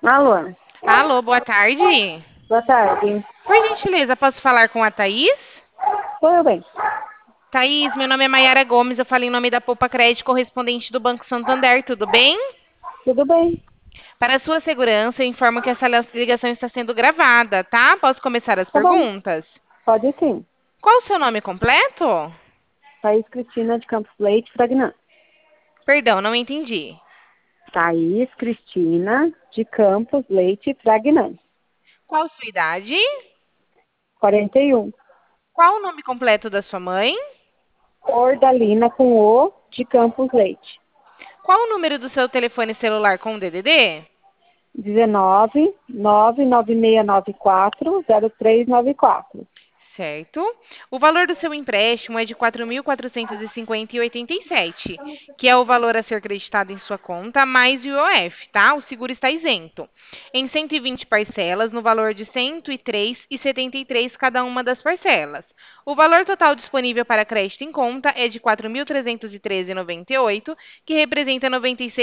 Alô, Alô, boa tarde. boa tarde. Por gentileza, posso falar com a Thaís? Oi, eu bem. Thaís, meu nome é Maiara Gomes, eu falo em nome da Poupa Crédito, correspondente do Banco Santander, tudo bem? Tudo bem? Para a sua segurança, eu informo que essa ligação está sendo gravada, tá? Posso começar as Tá bom, perguntas? pode sim. Qual o seu nome completo? Thaís Cristina de Campos Leite, Fragnan. Perdão, não entendi. Thaís Cristina de Campos Leite, Fragnan. Qual sua idade? 41. Qual o nome completo da sua mãe? Ordalina com O de Campos Leite. Qual o número do seu telefone celular com DDD? 19 99694 0394. Certo. O valor do seu empréstimo é de 4.450,87, que é o valor a ser creditado em sua conta, mais o IOF, tá? O seguro está isento. Em 120 parcelas, no valor de 103,73 cada uma das parcelas. O valor total disponível para crédito em conta é de 4.313,98, que representa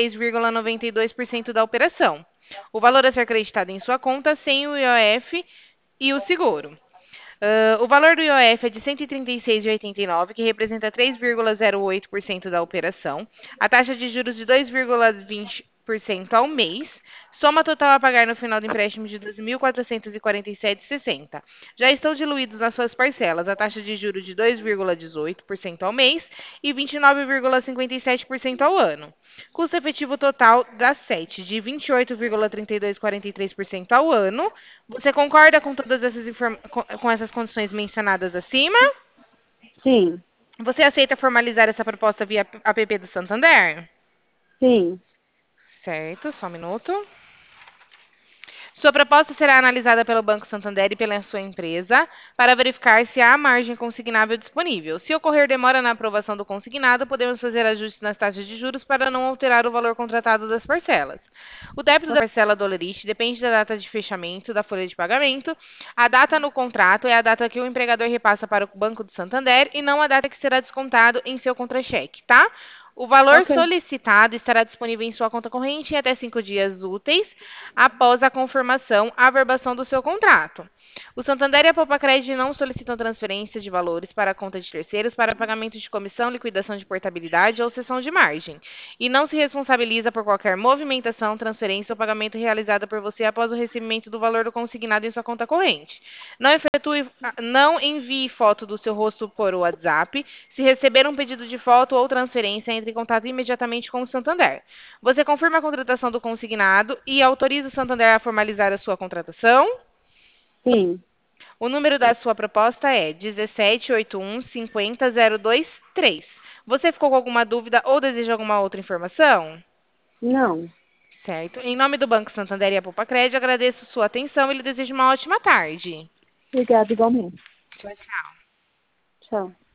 96,92% da operação. O valor a ser creditado em sua conta sem o IOF e o seguro. O valor do IOF é de 136,89, que representa 3,08% da operação. A taxa de juros de 2,20% ao mês. Soma total a pagar no final do empréstimo de 2.447,60. Já estão diluídos nas suas parcelas a taxa de juros de 2,18% ao mês e 29,57% ao ano. Custo efetivo total da SET de 28,3243% ao ano. Você concorda com todas com essas condições mencionadas acima? Sim, Você aceita formalizar essa proposta via app do Santander? sim, Certo, só um minuto. Sua proposta será analisada pelo Banco Santander e pela sua empresa para verificar se há margem consignável disponível. Se ocorrer demora na aprovação do consignado, podemos fazer ajustes nas taxas de juros para não alterar o valor contratado das parcelas. O débito da parcela dolorite depende da data de fechamento da folha de pagamento. A data no contrato é a data que o empregador repassa para o Banco do Santander e não a data que será descontado em seu contra-cheque, tá? O valor ok, solicitado estará disponível em sua conta corrente em até 5 dias úteis após a confirmação, averbação do seu contrato. O Santander e a Poupa-Cred não solicitam transferência de valores para a conta de terceiros para pagamento de comissão, liquidação de portabilidade ou cessão de margem, e não se responsabiliza por qualquer movimentação, transferência ou pagamento realizada por você após o recebimento do valor do consignado em sua conta corrente. Não envie foto do seu rosto por WhatsApp. Se receber um pedido de foto ou transferência, entre em contato imediatamente com o Santander. Você confirma a contratação do consignado e autoriza o Santander a formalizar a sua contratação? sim. O número da sua proposta é 1781 50 023. Você ficou com alguma dúvida ou deseja alguma outra informação? Não. Certo. Em nome do Banco Santander e a Poupa-Cred, agradeço sua atenção e lhe desejo uma ótima tarde. Obrigada igualmente. Tchau, tchau. Tchau.